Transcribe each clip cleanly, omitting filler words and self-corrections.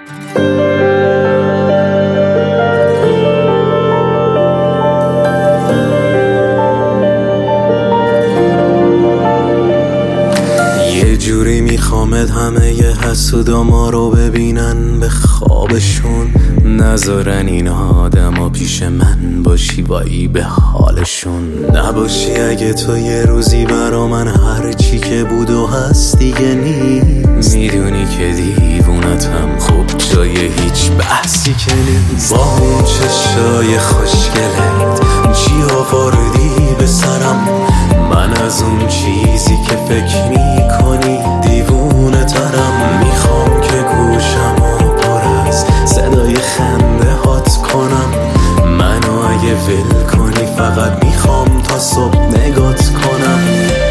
یه جوری میخوامت همه ی حسودا ما رو ببینن به خوابشون، نذارن این آدما پیش من باشی وایی به حالشون. نباشی اگه تو یه روزی برا من هر چی که بود و هست دیگه نیست. میدونی که دیوونتم، خب جای هیچ بحثی که نیست. با اون چشای خوشگلت چی آوردی به سرم، من از اون چیزی که فکر میکنی دیوونه ترم. میخوام که گوشمو پر از صدای خنده هات کنم، منو اگه ول کنی فقط میخوام تا صبح نگات کنم.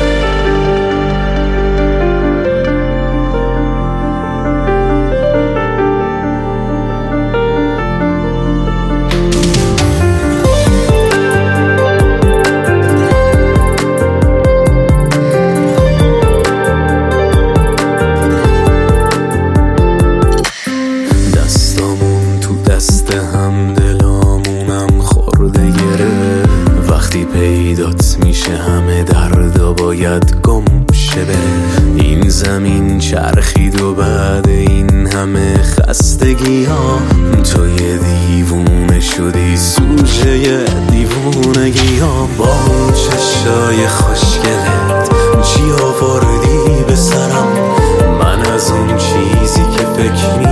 دست هم دلامونم خورده گره، وقتی پیدات میشه همه دردا باید گم شه بره. این زمین چرخید و بعد این همه خستگی ها تو یه دیوونه شدی، سوژه دیوونگی ها. با اون چشای خوشگلت چی آوردی به سرم، من از اون چیزی که فکر